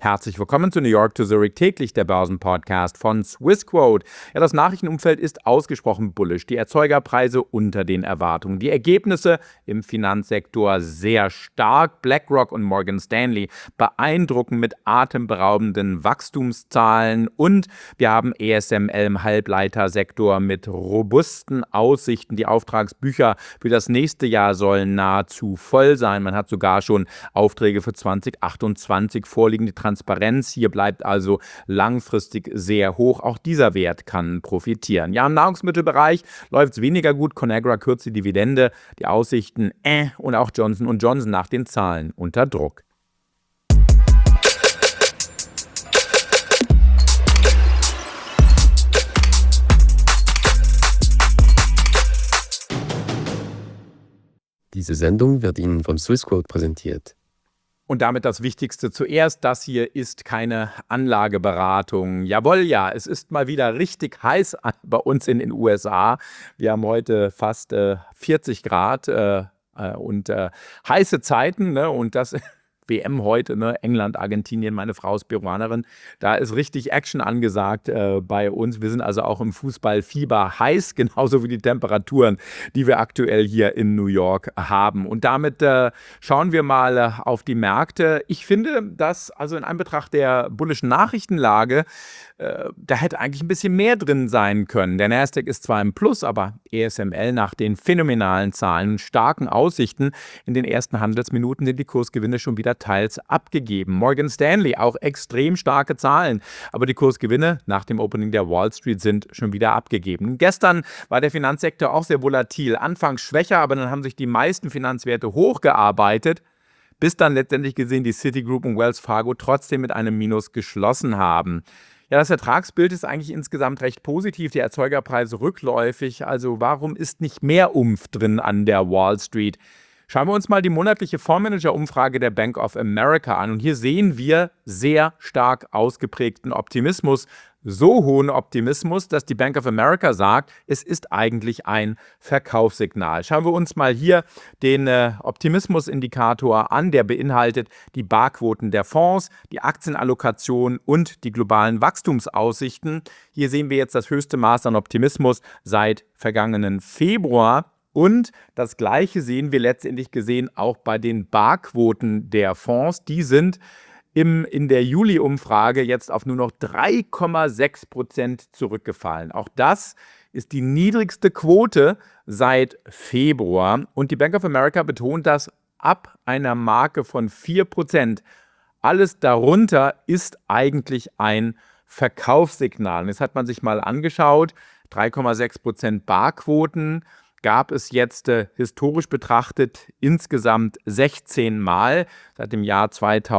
Herzlich willkommen zu New York to Zurich täglich, der Börsenpodcast von Swissquote. Ja, das Nachrichtenumfeld ist ausgesprochen bullish. Die Erzeugerpreise unter den Erwartungen. Die Ergebnisse im Finanzsektor sehr stark. BlackRock und Morgan Stanley beeindrucken mit atemberaubenden Wachstumszahlen. Und wir haben ESML im Halbleitersektor mit robusten Aussichten. Die Auftragsbücher für das nächste Jahr sollen nahezu voll sein. Man hat sogar schon Aufträge für 2028 vorliegen. Die Transparenz hier bleibt also langfristig sehr hoch. Auch dieser Wert kann profitieren. Ja, im Nahrungsmittelbereich läuft es weniger gut. Conagra kürzt die Dividende, die Aussichten und auch Johnson & Johnson nach den Zahlen unter Druck. Diese Sendung wird Ihnen von Swissquote präsentiert. Und damit das Wichtigste zuerst, das hier ist keine Anlageberatung. Jawohl, ja, es ist mal wieder richtig heiß bei uns in den USA. Wir haben heute fast 40 Grad und heiße Zeiten, ne? Und das WM heute, ne? England, Argentinien, meine Frau ist Peruanerin. Da ist richtig Action angesagt bei uns. Wir sind also auch im Fußballfieber heiß, genauso wie die Temperaturen, die wir aktuell hier in New York haben. Und damit schauen wir mal auf die Märkte. Ich finde, dass also in Anbetracht der bullischen Nachrichtenlage, da hätte eigentlich ein bisschen mehr drin sein können. Der Nasdaq ist zwar im Plus, aber ESML nach den phänomenalen Zahlen und starken Aussichten in den ersten Handelsminuten sind die Kursgewinne schon wieder teils abgegeben. Morgan Stanley auch extrem starke Zahlen, aber die Kursgewinne nach dem Opening der Wall Street sind schon wieder abgegeben. Gestern war der Finanzsektor auch sehr volatil. Anfangs schwächer, aber dann haben sich die meisten Finanzwerte hochgearbeitet, bis dann letztendlich gesehen die Citigroup und Wells Fargo trotzdem mit einem Minus geschlossen haben. Ja, das Ertragsbild ist eigentlich insgesamt recht positiv, die Erzeugerpreise rückläufig. Also warum ist nicht mehr Umf drin an der Wall Street? Schauen wir uns mal die monatliche Fondsmanager-Umfrage der Bank of America an. Und hier sehen wir sehr stark ausgeprägten Optimismus. So hohen Optimismus, dass die Bank of America sagt, es ist eigentlich ein Verkaufssignal. Schauen wir uns mal hier den Optimismusindikator an. Der beinhaltet die Barquoten der Fonds, die Aktienallokation und die globalen Wachstumsaussichten. Hier sehen wir jetzt das höchste Maß an Optimismus seit vergangenen Februar. Und das Gleiche sehen wir letztendlich gesehen auch bei den Barquoten der Fonds. Die sind in der Juli-Umfrage jetzt auf nur noch 3,6% zurückgefallen. Auch das ist die niedrigste Quote seit Februar. Und die Bank of America betont, dass ab einer Marke von 4% alles darunter ist eigentlich ein Verkaufssignal. Und jetzt hat man sich mal angeschaut, 3,6% Barquoten gab es jetzt historisch betrachtet insgesamt 16 Mal seit dem Jahr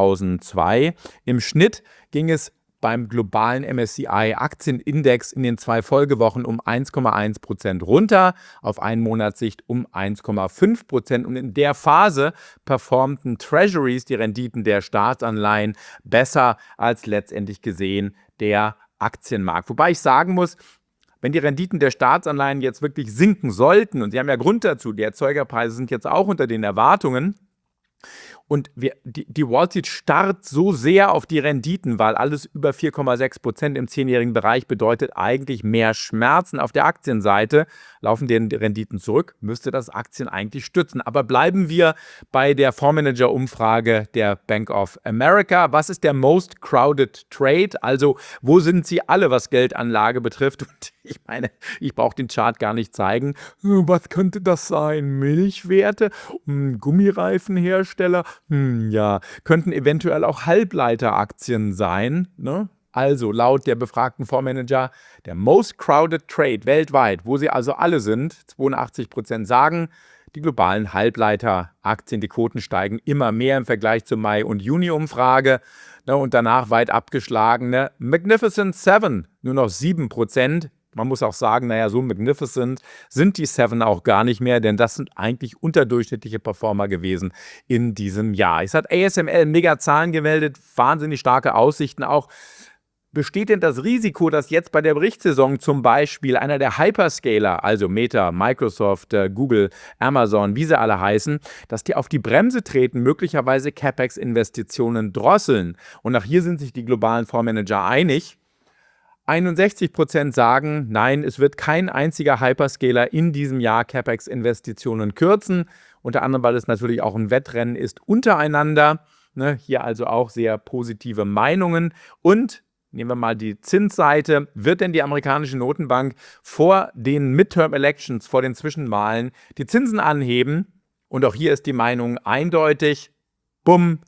2002. Im Schnitt ging es beim globalen MSCI-Aktienindex in den 2 Folgewochen um 1,1% runter, auf Einmonatssicht um 1,5%. Und in der Phase performten Treasuries, die Renditen der Staatsanleihen, besser als letztendlich gesehen der Aktienmarkt. Wobei ich sagen muss, wenn die Renditen der Staatsanleihen jetzt wirklich sinken sollten, und sie haben ja Grund dazu, die Erzeugerpreise sind jetzt auch unter den Erwartungen, und die Wall Street starrt so sehr auf die Renditen, weil alles über 4,6% im 10-jährigen Bereich bedeutet eigentlich mehr Schmerzen. Auf der Aktienseite laufen die Renditen zurück, müsste das Aktien eigentlich stützen. Aber bleiben wir bei der Fondsmanager-Umfrage der Bank of America. Was ist der most crowded trade? Also wo sind sie alle, was Geldanlage betrifft? Und ich meine, ich brauche den Chart gar nicht zeigen. Was könnte das sein? Milchwerte? Gummireifenhersteller? Ja, könnten eventuell auch Halbleiteraktien sein, ne? Also laut der befragten Fondsmanager der most crowded trade weltweit, wo sie also alle sind, 82% sagen, die globalen Halbleiteraktien, die Quoten steigen immer mehr im Vergleich zur Mai- und Juni-Umfrage, ne? Und danach weit abgeschlagene Magnificent Seven, nur noch 7%. Man muss auch sagen, naja, so magnificent sind die Seven auch gar nicht mehr, denn das sind eigentlich unterdurchschnittliche Performer gewesen in diesem Jahr. Es hat ASML mega Zahlen gemeldet, wahnsinnig starke Aussichten auch. besteht denn das Risiko, dass jetzt bei der Berichtssaison zum Beispiel einer der Hyperscaler, also Meta, Microsoft, Google, Amazon, wie sie alle heißen, dass die auf die Bremse treten, möglicherweise CapEx-Investitionen drosseln? Und auch hier sind sich die globalen Fondsmanager einig. 61% sagen, nein, es wird kein einziger Hyperscaler in diesem Jahr CapEx-Investitionen kürzen. Unter anderem, weil es natürlich auch ein Wettrennen ist untereinander. Hier also auch sehr positive Meinungen. Und nehmen wir mal die Zinsseite. Wird denn die amerikanische Notenbank vor den Midterm-Elections, vor den Zwischenwahlen, die Zinsen anheben? Und auch hier ist die Meinung eindeutig. Bumm,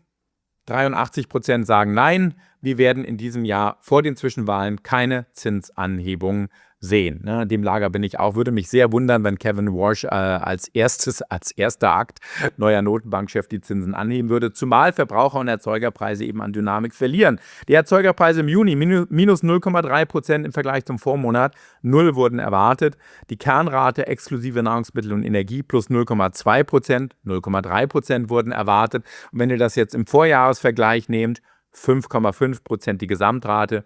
83% sagen nein. Wir werden in diesem Jahr vor den Zwischenwahlen keine Zinsanhebung sehen. In dem Lager bin ich auch. Würde mich sehr wundern, wenn Kevin Warsh als erster Akt neuer Notenbankchef die Zinsen anheben würde, zumal Verbraucher- und Erzeugerpreise eben an Dynamik verlieren. Die Erzeugerpreise im Juni minus 0,3% im Vergleich zum Vormonat, 0 wurden erwartet. Die Kernrate exklusive Nahrungsmittel und Energie plus 0,2%, 0,3% wurden erwartet. Und wenn ihr das jetzt im Vorjahresvergleich nehmt, 5,5% die Gesamtrate,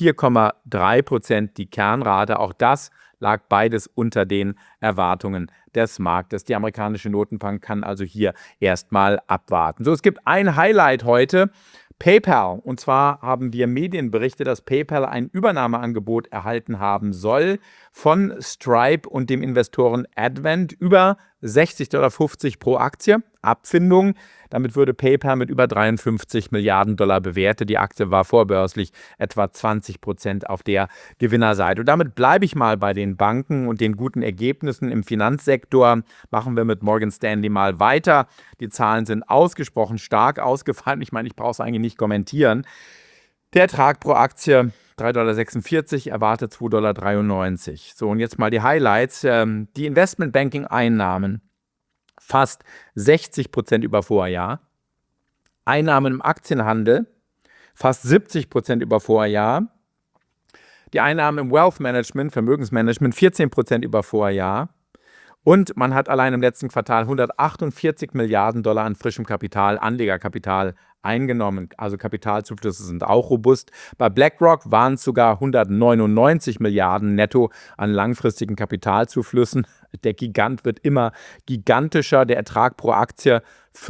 4,3% die Kernrate. Auch das lag beides unter den Erwartungen des Marktes. Die amerikanische Notenbank kann also hier erstmal abwarten. So, es gibt ein Highlight heute. PayPal. Und zwar haben wir Medienberichte, dass PayPal ein Übernahmeangebot erhalten haben soll von Stripe und dem Investoren Advent über $60,50 pro Aktie. Abfindung. Damit würde PayPal mit über 53 Milliarden Dollar bewertet. Die Aktie war vorbörslich etwa 20% auf der Gewinnerseite. Und damit bleibe ich mal bei den Banken und den guten Ergebnissen im Finanzsektor. Machen wir mit Morgan Stanley mal weiter. Die Zahlen sind ausgesprochen stark ausgefallen. Ich meine, ich brauche es eigentlich nicht kommentieren. Der Ertrag pro Aktie $3,46, erwartet $2,93. So, und jetzt mal die Highlights. Die Investmentbanking-Einnahmen fast 60% über Vorjahr. Einnahmen im Aktienhandel fast 70% über Vorjahr. Die Einnahmen im Wealth Management, Vermögensmanagement 14% über Vorjahr. Und man hat allein im letzten Quartal 148 Milliarden Dollar an frischem Kapital, Anlegerkapital eingenommen. Also Kapitalzuflüsse sind auch robust. Bei BlackRock waren es sogar 199 Milliarden netto an langfristigen Kapitalzuflüssen. Der Gigant wird immer gigantischer. Der Ertrag pro Aktie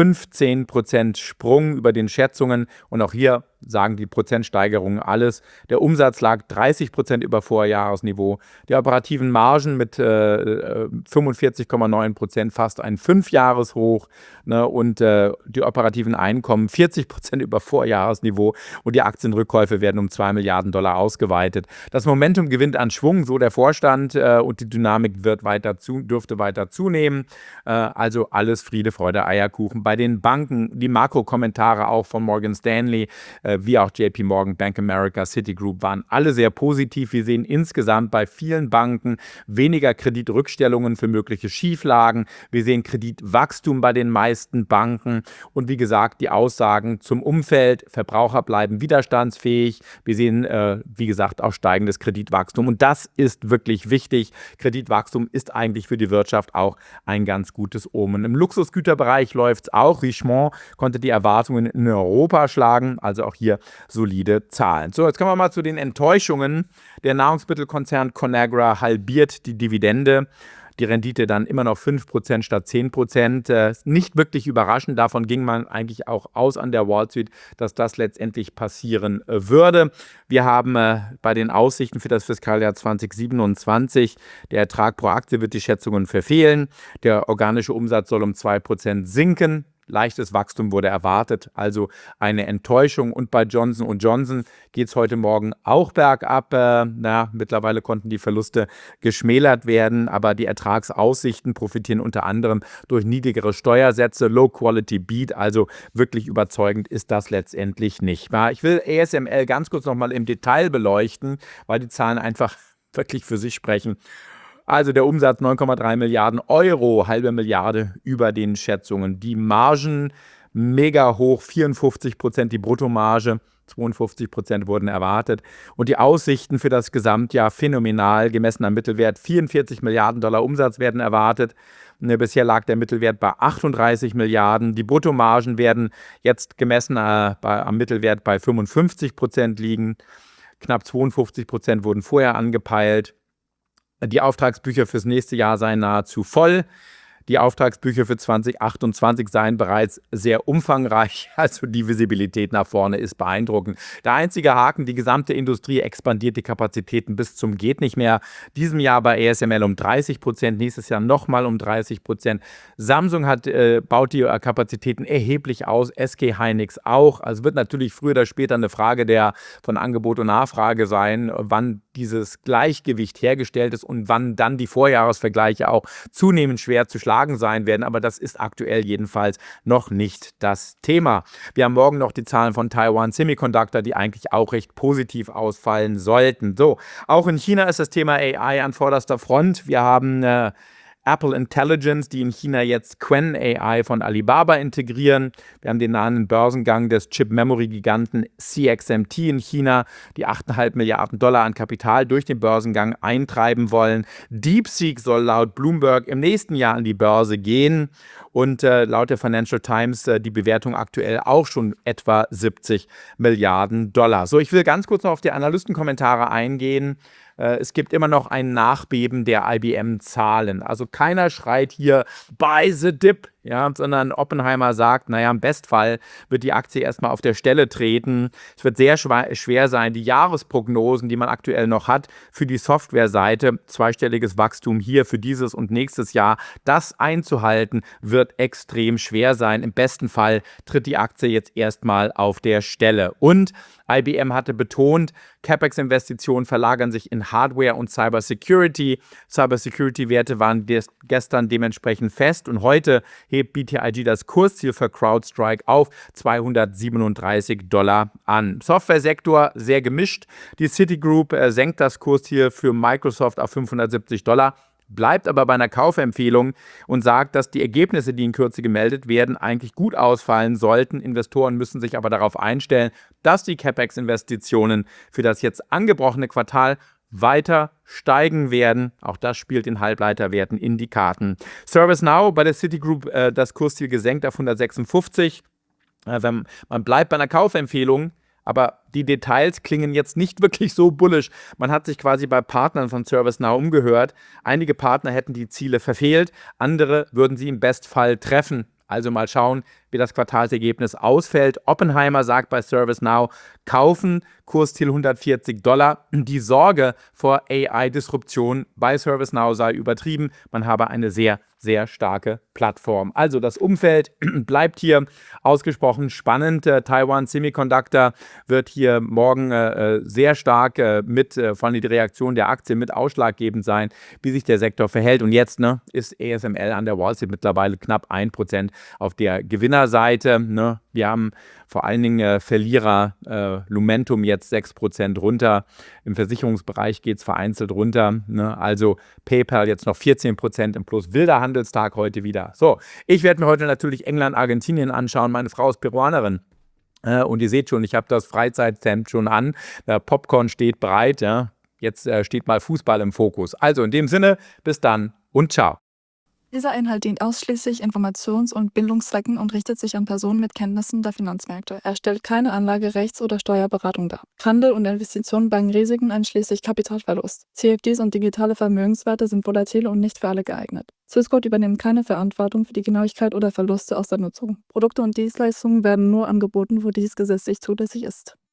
15% Sprung über den Schätzungen. Und auch hier sagen die Prozentsteigerungen alles. Der Umsatz lag 30% über Vorjahresniveau. Die operativen Margen mit 45,9%, fast ein 5-Jahreshoch. Und die operativen Einkommen 40% über Vorjahresniveau. Und die Aktienrückkäufe werden um 2 Milliarden Dollar ausgeweitet. Das Momentum gewinnt an Schwung, so der Vorstand. Und die Dynamik dürfte weiter zunehmen. Also alles Friede, Freude, Eierkuchen. Bei den Banken, die Makrokommentare auch von Morgan Stanley, wie auch JP Morgan, Bank America, Citigroup waren alle sehr positiv. Wir sehen insgesamt bei vielen Banken weniger Kreditrückstellungen für mögliche Schieflagen. Wir sehen Kreditwachstum bei den meisten Banken. Und wie gesagt, die Aussagen zum Umfeld, Verbraucher bleiben widerstandsfähig. Wir sehen, wie gesagt, auch steigendes Kreditwachstum. Und das ist wirklich wichtig. Kreditwachstum ist eigentlich für die Wirtschaft auch ein ganz gutes Omen. Im Luxusgüterbereich läuft es auch. Richemont konnte die Erwartungen in Europa schlagen, also auch hier solide Zahlen. So, jetzt kommen wir mal zu den Enttäuschungen. Der Nahrungsmittelkonzern Conagra halbiert die Dividende. Die Rendite dann immer noch 5% statt 10%. Nicht wirklich überraschend. Davon ging man eigentlich auch aus an der Wall Street, dass das letztendlich passieren würde. Wir haben bei den Aussichten für das Fiskaljahr 2027, der Ertrag pro Aktie wird die Schätzungen verfehlen. Der organische Umsatz soll um 2% sinken. Leichtes Wachstum wurde erwartet, also eine Enttäuschung. Und bei Johnson & Johnson geht es heute Morgen auch bergab. Mittlerweile konnten die Verluste geschmälert werden, aber die Ertragsaussichten profitieren unter anderem durch niedrigere Steuersätze, Low-Quality Beat, also wirklich überzeugend ist das letztendlich nicht. Ich will ASML ganz kurz nochmal im Detail beleuchten, weil die Zahlen einfach wirklich für sich sprechen. Also der Umsatz 9,3 Milliarden Euro, halbe Milliarde über den Schätzungen. Die Margen mega hoch, 54%, die Bruttomarge, 52% wurden erwartet. Und die Aussichten für das Gesamtjahr phänomenal, gemessen am Mittelwert. 44 Milliarden Dollar Umsatz werden erwartet. Bisher lag der Mittelwert bei 38 Milliarden. Die Bruttomargen werden jetzt gemessen am Mittelwert bei 55% liegen. Knapp 52% wurden vorher angepeilt. Die Auftragsbücher fürs nächste Jahr seien nahezu voll. Die Auftragsbücher für 2028 seien bereits sehr umfangreich, also die Visibilität nach vorne ist beeindruckend. Der einzige Haken, die gesamte Industrie expandiert die Kapazitäten bis zum geht nicht mehr. Diesem Jahr bei ASML um 30%, nächstes Jahr nochmal um 30%. Samsung baut die Kapazitäten erheblich aus, SK Hynix auch. Also wird natürlich früher oder später eine Frage von Angebot und Nachfrage sein, wann dieses Gleichgewicht hergestellt ist und wann dann die Vorjahresvergleiche auch zunehmend schwer zu schlagen sein werden, aber das ist aktuell jedenfalls noch nicht das Thema. Wir haben morgen noch die Zahlen von Taiwan Semiconductor, die eigentlich auch recht positiv ausfallen sollten. So, auch in China ist das Thema AI an vorderster Front. Wir haben Apple Intelligence, die in China jetzt Qwen AI von Alibaba integrieren. Wir haben den nahen Börsengang des Chip-Memory-Giganten CXMT in China, die 8,5 Milliarden Dollar an Kapital durch den Börsengang eintreiben wollen. DeepSeek soll laut Bloomberg im nächsten Jahr an die Börse gehen und laut der Financial Times die Bewertung aktuell auch schon etwa 70 Milliarden Dollar. So, ich will ganz kurz noch auf die Analystenkommentare eingehen. Es gibt immer noch ein Nachbeben der IBM-Zahlen. Also keiner schreit hier buy the dip, ja, sondern Oppenheimer sagt, naja, im Bestfall wird die Aktie erstmal auf der Stelle treten. Es wird sehr schwer sein, die Jahresprognosen, die man aktuell noch hat, für die Softwareseite, zweistelliges Wachstum hier für dieses und nächstes Jahr, das einzuhalten, wird extrem schwer sein. Im besten Fall tritt die Aktie jetzt erstmal auf der Stelle. Und IBM hatte betont, CapEx-Investitionen verlagern sich in Hardware und Cybersecurity. Cybersecurity-Werte waren gestern dementsprechend fest und heute hebt BTIG das Kursziel für CrowdStrike auf $237 an. Softwaresektor sehr gemischt. Die Citigroup senkt das Kursziel für Microsoft auf $570. Bleibt aber bei einer Kaufempfehlung und sagt, dass die Ergebnisse, die in Kürze gemeldet werden, eigentlich gut ausfallen sollten. Investoren müssen sich aber darauf einstellen, dass die CapEx-Investitionen für das jetzt angebrochene Quartal weiter steigen werden. Auch das spielt den Halbleiterwerten in die Karten. ServiceNow bei der Citigroup das Kursziel gesenkt auf 156. Man bleibt bei einer Kaufempfehlung, aber die Details klingen jetzt nicht wirklich so bullish. Man hat sich quasi bei Partnern von ServiceNow umgehört. Einige Partner hätten die Ziele verfehlt, andere würden sie im Bestfall treffen. Also mal schauen, wie das Quartalsergebnis ausfällt. Oppenheimer sagt bei ServiceNow, kaufen, Kursziel $140. Die Sorge vor AI-Disruption bei ServiceNow sei übertrieben. Man habe eine sehr, sehr starke Plattform. Also das Umfeld bleibt hier ausgesprochen spannend. Taiwan Semiconductor wird hier morgen sehr stark vor allem die Reaktion der Aktie mit ausschlaggebend sein, wie sich der Sektor verhält. Und jetzt ist ASML an der Wall Street mittlerweile knapp 1% auf der Gewinnerseite. Wir haben vor allen Dingen Verlierer, Lumentum jetzt 6% runter. Im Versicherungsbereich geht es vereinzelt runter. Also PayPal jetzt noch 14% im Plus. Wilder Handelstag heute wieder. So, ich werde mir heute natürlich England, Argentinien anschauen. Meine Frau ist Peruanerin. Und ihr seht schon, ich habe das Freizeithemd schon an. Der Popcorn steht bereit. Ja. Jetzt steht mal Fußball im Fokus. Also in dem Sinne, bis dann und ciao. Dieser Inhalt dient ausschließlich Informations- und Bildungszwecken und richtet sich an Personen mit Kenntnissen der Finanzmärkte. Er stellt keine Anlage-, Rechts- oder Steuerberatung dar. Handel und Investitionen bergen Risiken einschließlich Kapitalverlust. CFDs und digitale Vermögenswerte sind volatil und nicht für alle geeignet. Swissquote übernimmt keine Verantwortung für die Genauigkeit oder Verluste aus der Nutzung. Produkte und Dienstleistungen werden nur angeboten, wo dies gesetzlich zulässig ist.